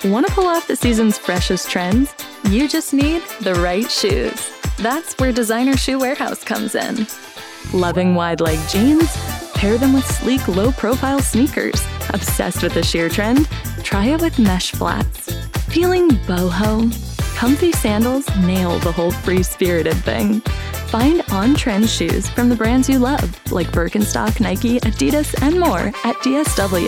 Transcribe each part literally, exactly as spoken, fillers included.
Want to pull off the season's freshest trends? You just need the right shoes. That's where Designer Shoe Warehouse comes in. Loving wide-leg jeans? Pair them with sleek, low-profile sneakers. Obsessed with the sheer trend? Try it with mesh flats. Feeling boho? Comfy sandals nail the whole free-spirited thing. Find on-trend shoes from the brands you love, like Birkenstock, Nike, Adidas, and more at D S W.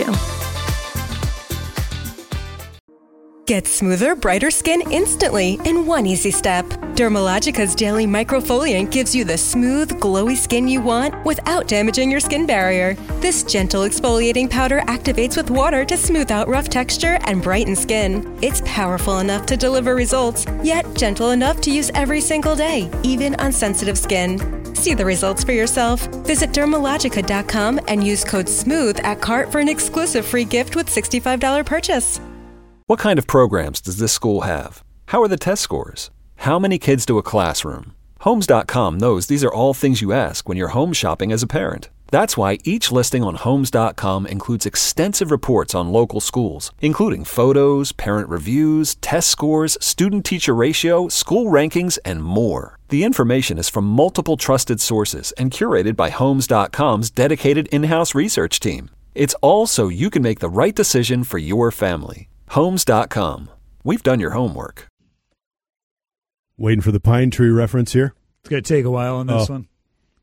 Get smoother, brighter skin instantly in one easy step. Dermalogica's daily microfoliant gives you the smooth, glowy skin you want without damaging your skin barrier. This gentle exfoliating powder activates with water to smooth out rough texture and brighten skin. It's powerful enough to deliver results, yet gentle enough to use every single day, even on sensitive skin. See the results for yourself. Visit Dermalogica dot com and use code SMOOTH at cart for an exclusive free gift with sixty-five dollars purchase. What kind of programs does this school have? How are the test scores? How many kids do a classroom? Homes dot com knows these are all things you ask when you're home shopping as a parent. That's why each listing on Homes dot com includes extensive reports on local schools, including photos, parent reviews, test scores, student-teacher ratio, school rankings, and more. The information is from multiple trusted sources and curated by Homes dot com's dedicated in-house research team. It's all so you can make the right decision for your family. Homes dot com. We've done your homework. Waiting for the pine tree reference here. It's going to take a while on this oh. one.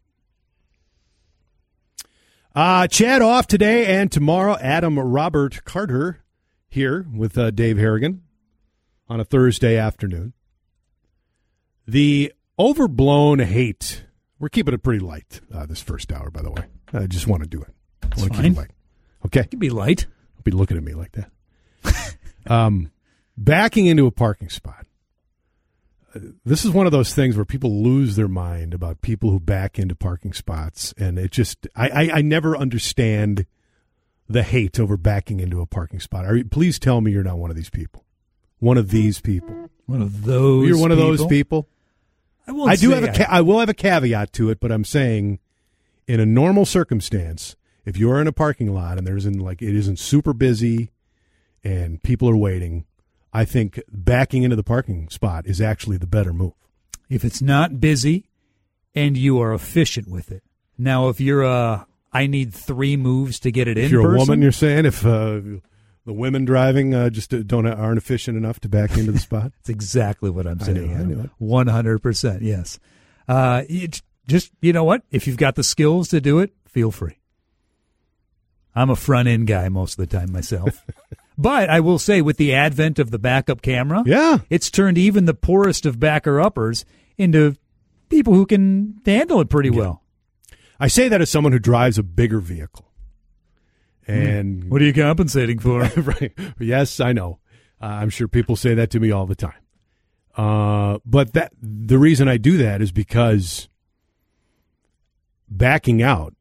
Uh, Chad off today and tomorrow. Adam Robert Carter here with uh, Dave Harrigan on a Thursday afternoon. The overblown hate. We're keeping it pretty light uh, this first hour, by the way. I just want to do it. That's I want to fine. keep it light. Okay? It can be light. Don't be looking at me like that. um, backing into a parking spot. Uh, this is one of those things where people lose their mind about people who back into parking spots, and it just I, I, I never understand the hate over backing into a parking spot. Are you, please tell me you're not one of these people. One of these people. One of those. You're one people? of those people. I, won't I do say have a ca- I will have a caveat to it, but I'm saying in a normal circumstance, if you're in a parking lot and there's in like it isn't super busy and people are waiting, I think backing into the parking spot is actually the better move. If it's not busy and you are efficient with it. Now, if you're a, I need three moves to get it in. If you're person, a woman, you're saying if uh, the women driving uh, just don't aren't efficient enough to back into the spot. That's exactly what I'm saying. I knew, I knew it. one hundred percent, yes. Uh, you just, you know what? If you've got the skills to do it, feel free. I'm a front end guy most of the time myself. But I will say, with the advent of the backup camera, yeah, it's turned even the poorest of backer-uppers into people who can handle it pretty yeah. well. I say that as someone who drives a bigger vehicle. And what are you compensating for? Right. Yes, I know. Uh, I'm sure people say that to me all the time. Uh, but that the reason I do that is because backing out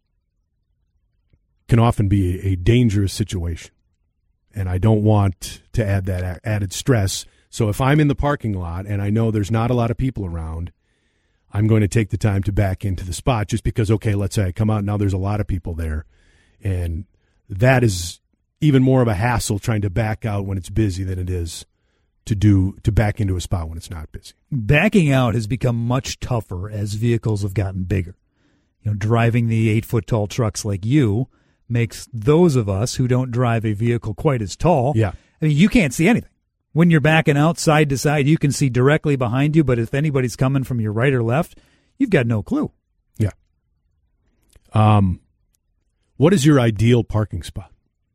can often be a, a dangerous situation. And I don't want to add that a- added stress. So if I'm in the parking lot and I know there's not a lot of people around, I'm going to take the time to back into the spot just because, okay, let's say I come out, now there's a lot of people there. And that is even more of a hassle trying to back out when it's busy than it is to do to back into a spot when it's not busy. Backing out has become much tougher as vehicles have gotten bigger. You know, driving the eight-foot-tall trucks like you makes those of us who don't drive a vehicle quite as tall, yeah. I mean, you can't see anything. When you're backing out side to side, you can see directly behind you, but if anybody's coming from your right or left, you've got no clue. Yeah. Um, what is your ideal parking spot?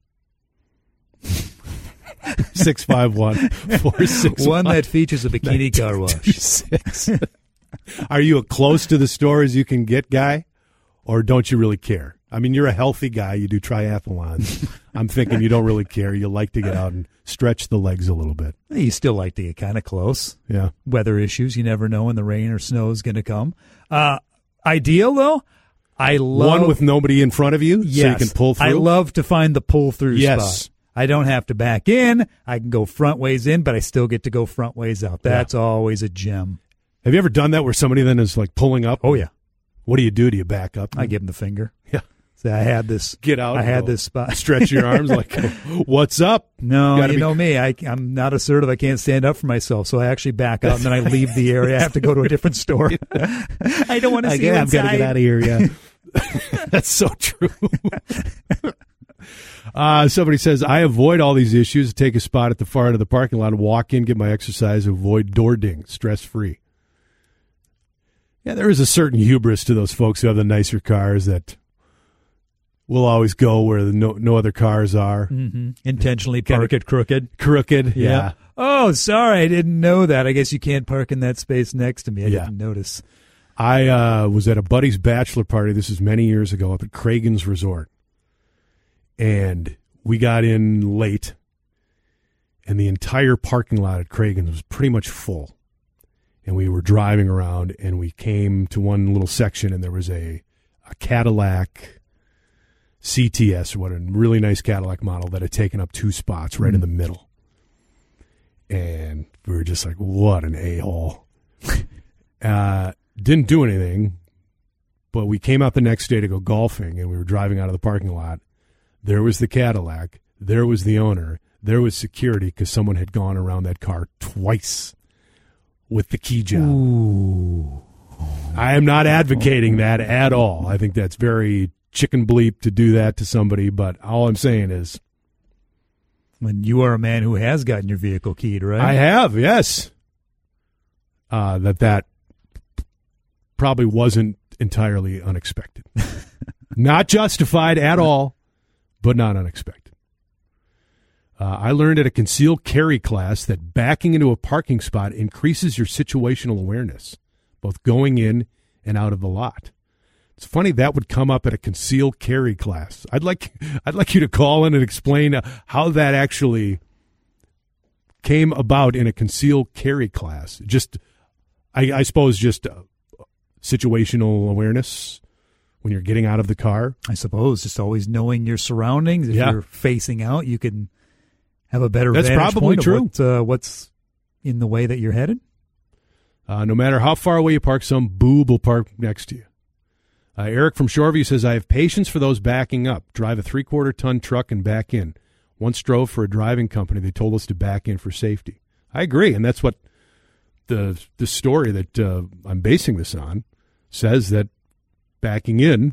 six five one, four six one. One that features a bikini car wash. Are you as close to the store as you can get guy, or don't you really care? I mean, you're a healthy guy. You do triathlons. I'm thinking you don't really care. You like to get out and stretch the legs a little bit. You still like to get kind of close. Yeah. Weather issues. You never know when the rain or snow is going to come. Uh, ideal, though, I love... One with nobody in front of you yes, so you can pull through? I love to find the pull-through yes. spot. I don't have to back in. I can go front ways in, but I still get to go front ways out. That's yeah. always a gem. Have you ever done that where somebody then is like pulling up? Oh, yeah. What do you do? Do you back up? I give them the finger. Yeah. So I had this. Get out. I had go. this spot. Stretch your arms like, what's up? No, you, you be... know me. I, I'm not assertive. I can't stand up for myself. So I actually back out and then I leave the area. I have to go to a different store. I don't want to see you I'm inside. I've got to get out of here. Yeah. That's so true. uh, somebody says, I avoid all these issues, take a spot at the far end of the parking lot, walk in, get my exercise, avoid door dings, stress-free. Yeah, there is a certain hubris to those folks who have the nicer cars that will always go where the no, no other cars are. Mm-hmm. Intentionally park it crooked. Crooked, yeah. yeah. Oh, sorry, I didn't know that. I guess you can't park in that space next to me. I yeah. didn't notice. I uh, was at a buddy's bachelor party. This is many years ago up at Cragun's Resort. And we got in late, and the entire parking lot at Cragun's was pretty much full. And we were driving around, and we came to one little section, and there was a, a Cadillac C T S, or what, a really nice Cadillac model that had taken up two spots right mm. in the middle. And we were just like, what an a-hole. uh, didn't do anything, but we came out the next day to go golfing, and we were driving out of the parking lot. There was the Cadillac. There was the owner. There was security because someone had gone around that car twice with the key job. Ooh. I am not advocating that at all. I think that's very chicken bleep to do that to somebody, but all I'm saying is... When you are a man who has gotten your vehicle keyed, right? I have, yes. Uh, that that probably wasn't entirely unexpected. Not justified at all, but not unexpected. Uh, I learned at a concealed carry class that backing into a parking spot increases your situational awareness, both going in and out of the lot. It's funny that would come up at a concealed carry class. I'd like I'd like you to call in and explain uh, how that actually came about in a concealed carry class. Just, I, I suppose, just uh, situational awareness when you're getting out of the car. I suppose just always knowing your surroundings. If yeah. you're facing out, you can have a better That's vantage probably point true. of what, uh, what's in the way that you're headed. Uh, no matter how far away you park, some boob will park next to you. Uh, Eric from Shoreview says, I have patience for those backing up. Drive a three-quarter ton truck and back in. Once drove for a driving company. They told us to back in for safety. I agree, and that's what the the story that uh, I'm basing this on says, that backing in,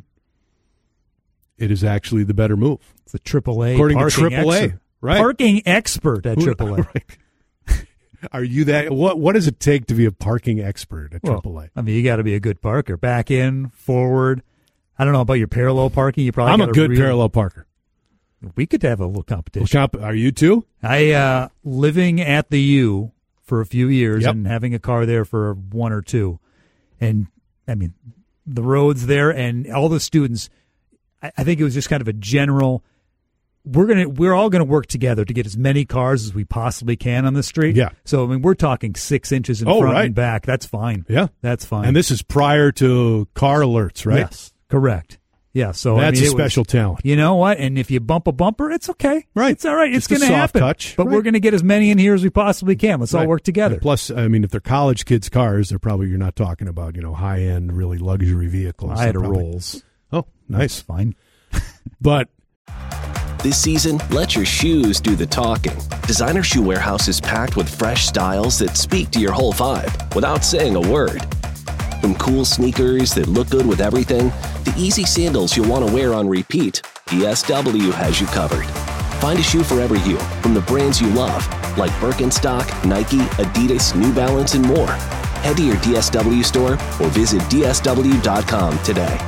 it is actually the better move. It's a triple A According parking to triple A, expert. right? Parking expert at triple A. Right. Are you that? What What does it take to be a parking expert at well, triple A? I mean, you got to be a good parker. Back in, forward. I don't know about your parallel parking. You probably. I'm a good really, parallel parker. We could have a little competition. Well, comp- are you too? I uh, living at the U for a few years yep. and having a car there for one or two, and I mean the roads there and all the students. I, I think it was just kind of a general. We're gonna we're all gonna work together to get as many cars as we possibly can on the street. Yeah. So I mean we're talking six inches in oh, front right. and back. That's fine. Yeah. That's fine. And this is prior to car alerts, right? Yes. Correct. Yeah. So that's I mean, a special was, talent. You know what? And if you bump a bumper, it's okay. Right. It's all right. Just it's a gonna soft happen. touch. But right. we're gonna get as many in here as we possibly can. Let's right. all work together. And plus, I mean, if they're college kids' cars, they're probably you're not talking about you know high end, really luxury vehicles. I had a probably, Rolls. Oh, nice. That's fine. But. This season, let your shoes do the talking. Designer Shoe Warehouse is packed with fresh styles that speak to your whole vibe without saying a word. From cool sneakers that look good with everything, to easy sandals you'll want to wear on repeat, D S W has you covered. Find a shoe for every you from the brands you love, like Birkenstock, Nike, Adidas, New Balance, and more. Head to your D S W store or visit D S W dot com today.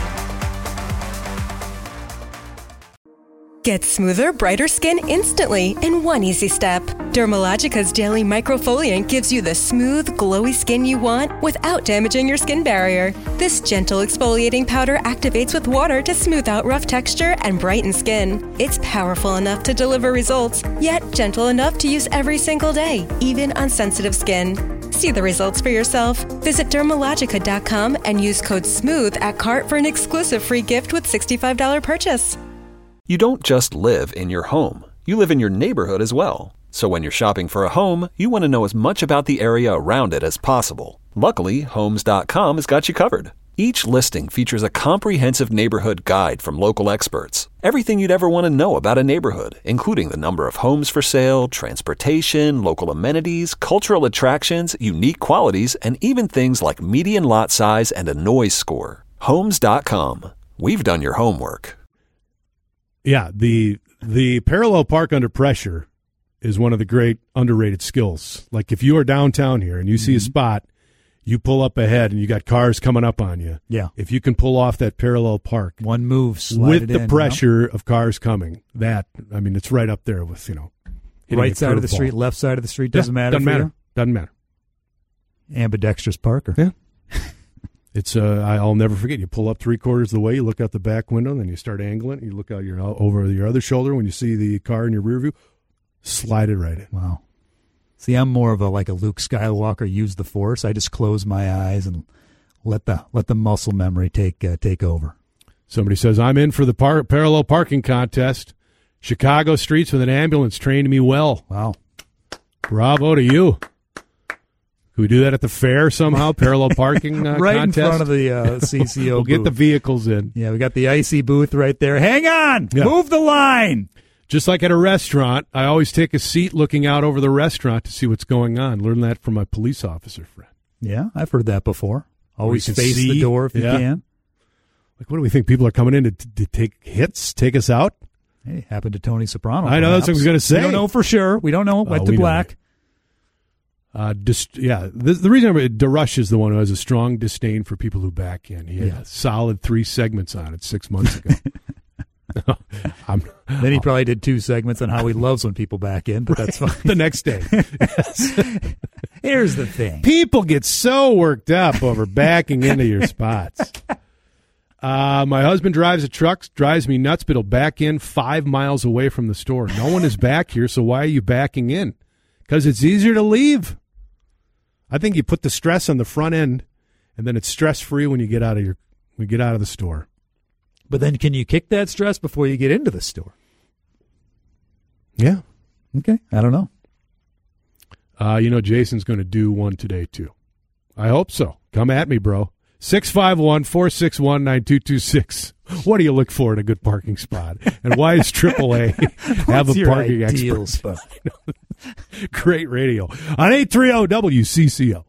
Get smoother, brighter skin instantly in one easy step. Dermalogica's Daily Microfoliant gives you the smooth, glowy skin you want without damaging your skin barrier. This gentle exfoliating powder activates with water to smooth out rough texture and brighten skin. It's powerful enough to deliver results, yet gentle enough to use every single day, even on sensitive skin. See the results for yourself. Visit Dermalogica dot com and use code SMOOTH at cart for an exclusive free gift with sixty-five dollars purchase. You don't just live in your home. You live in your neighborhood as well. So when you're shopping for a home, you want to know as much about the area around it as possible. Luckily, Homes dot com has got you covered. Each listing features a comprehensive neighborhood guide from local experts. Everything you'd ever want to know about a neighborhood, including the number of homes for sale, transportation, local amenities, cultural attractions, unique qualities, and even things like median lot size and a noise score. Homes dot com. We've done your homework. Yeah, the the parallel park under pressure is one of the great underrated skills. Like if you are downtown here and you see mm-hmm. a spot, you pull up ahead and you got cars coming up on you. Yeah. If you can pull off that parallel park. One move, slide with it the in, pressure you know? of cars coming. That, I mean, it's right up there with, you know. Right side of the street, left side of the street, doesn't yeah, matter. Doesn't for matter. You? Doesn't matter. Ambidextrous Parker. Yeah. It's, uh, I'll never forget. You pull up three quarters of the way, you look out the back window, and then you start angling. You look out your over your other shoulder when you see the car in your rear view. Slide it right in. Wow. See, I'm more of a like a Luke Skywalker. Use the Force. I just close my eyes and let the let the muscle memory take uh, take over. Somebody says I'm in for the par- parallel parking contest. Chicago streets with an ambulance trained me well. Wow, bravo to you. Could we do that at the fair somehow? Parallel parking uh, right contest? in front of the uh, C C O. We'll booth. get the vehicles in. Yeah, we got the icy booth right there. Hang on, yeah. Move the line. Just like at a restaurant, I always take a seat looking out over the restaurant to see what's going on. Learn that from my police officer friend. Yeah, I've heard that before. Always face see. the door if yeah. you can. Like, what do we think? People are coming in to, to take hits, take us out? Hey, happened to Tony Soprano. I know, perhaps. that's what I was going to say. We don't know for sure. We don't know. Went oh, to black. Uh, dist- yeah, the, the reason I'm, DeRush is the one who has a strong disdain for people who back in. He had yeah. a solid three segments on it six months ago. I'm, then he probably did two segments on how he loves when people back in, but that's fine. The next day. Yes. Here's the thing. People get so worked up over backing into your spots. Uh, my husband drives a truck, drives me nuts, but he'll back in five miles away from the store. No one is back here, so why are you backing in? Because it's easier to leave. I think you put the stress on the front end, and then it's stress-free when you get out of your when you get out of the store. But then can you kick that stress before you get into the store? Yeah. Okay. I don't know. Uh, you know, Jason's going to do one today, too. I hope so. Come at me, bro. six five one, four six one, nine two two six. What do you look for in a good parking spot? And why is triple A have What's a your parking ideal expert? spot? Great radio. On eight thirty W C C O.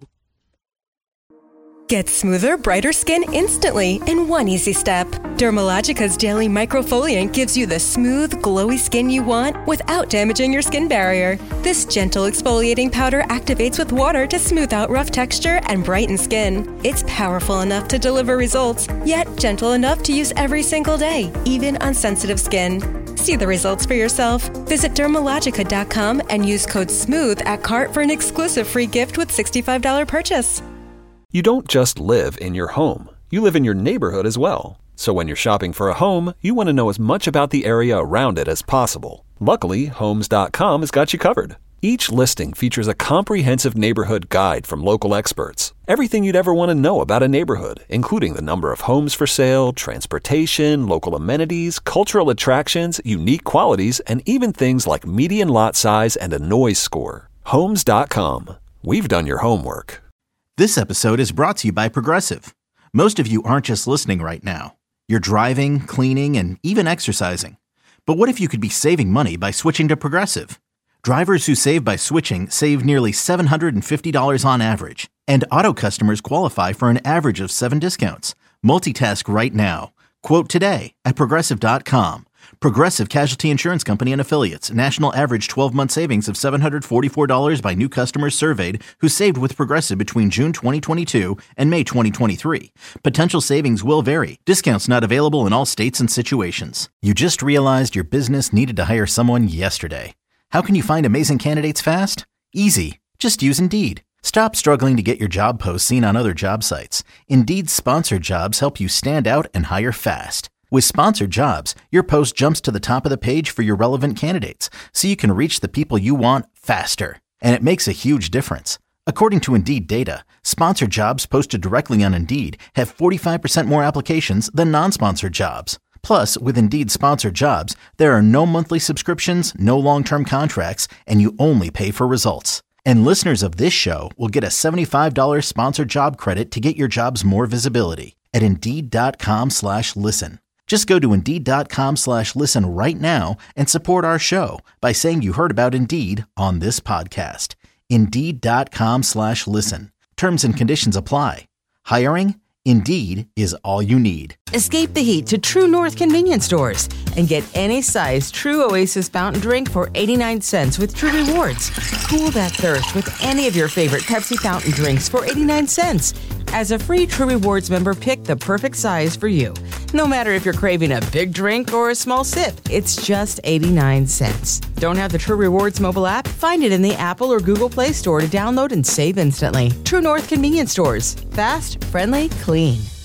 Get smoother, brighter skin instantly in one easy step. Dermalogica's Daily Microfoliant gives you the smooth, glowy skin you want without damaging your skin barrier. This gentle exfoliating powder activates with water to smooth out rough texture and brighten skin. It's powerful enough to deliver results, yet gentle enough to use every single day, even on sensitive skin. See the results for yourself. Visit Dermalogica dot com and use code SMOOTH at cart for an exclusive free gift with sixty-five dollars purchase. You don't just live in your home. You live in your neighborhood as well. So when you're shopping for a home, you want to know as much about the area around it as possible. Luckily, Homes dot com has got you covered. Each listing features a comprehensive neighborhood guide from local experts. Everything you'd ever want to know about a neighborhood, including the number of homes for sale, transportation, local amenities, cultural attractions, unique qualities, and even things like median lot size and a noise score. Homes dot com. We've done your homework. This episode is brought to you by Progressive. Most of you aren't just listening right now. You're driving, cleaning, and even exercising. But what if you could be saving money by switching to Progressive? Drivers who save by switching save nearly seven hundred fifty dollars on average. And auto customers qualify for an average of seven discounts. Multitask right now. Quote today at Progressive dot com. Progressive Casualty Insurance Company and Affiliates. National average twelve-month savings of seven hundred forty-four dollars by new customers surveyed who saved with Progressive between June twenty twenty-two and May twenty twenty-three. Potential savings will vary. Discounts not available in all states and situations. You just realized your business needed to hire someone yesterday. How can you find amazing candidates fast? Easy. Just use Indeed. Stop struggling to get your job posts seen on other job sites. Indeed's sponsored jobs help you stand out and hire fast. With sponsored jobs, your post jumps to the top of the page for your relevant candidates, so you can reach the people you want faster. And it makes a huge difference. According to Indeed data, sponsored jobs posted directly on Indeed have forty-five percent more applications than non-sponsored jobs. Plus, with Indeed sponsored jobs, there are no monthly subscriptions, no long-term contracts, and you only pay for results. And listeners of this show will get a seventy-five dollars sponsored job credit to get your jobs more visibility. at Indeed.com slash listen. Just go to Indeed.com slash listen right now and support our show by saying you heard about Indeed on this podcast. Indeed.com slash listen. Terms and conditions apply. Hiring? Indeed is all you need. Escape the heat to True North convenience stores and get any size True Oasis fountain drink for eighty-nine cents with True Rewards. Cool that thirst with any of your favorite Pepsi fountain drinks for eighty-nine cents. As a free True Rewards member, pick the perfect size for you. No matter if you're craving a big drink or a small sip, it's just eighty-nine cents. Don't have the True Rewards mobile app? Find it in the Apple or Google Play Store to download and save instantly. True North convenience stores. Fast, friendly, clean.